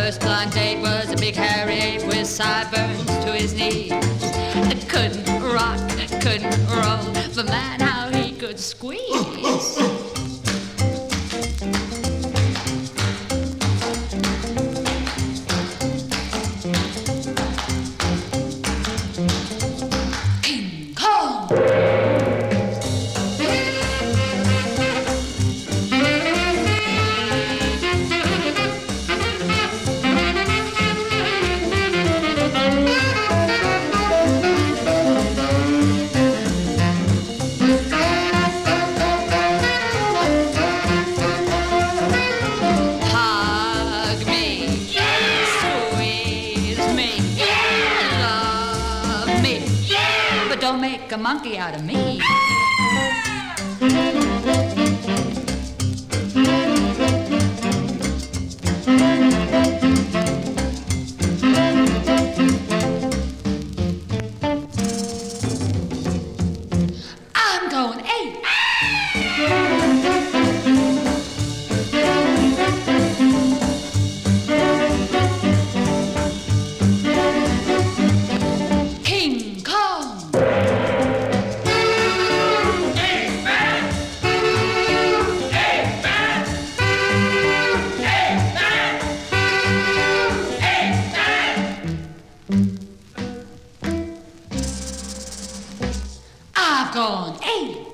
first blind date was a big hairy ape with sideburns to his knees. Couldn't rock, couldn't roll, but man, how he could squeeze. King Kong! But don't make a monkey out of me. I'm going ape. I've gone ape.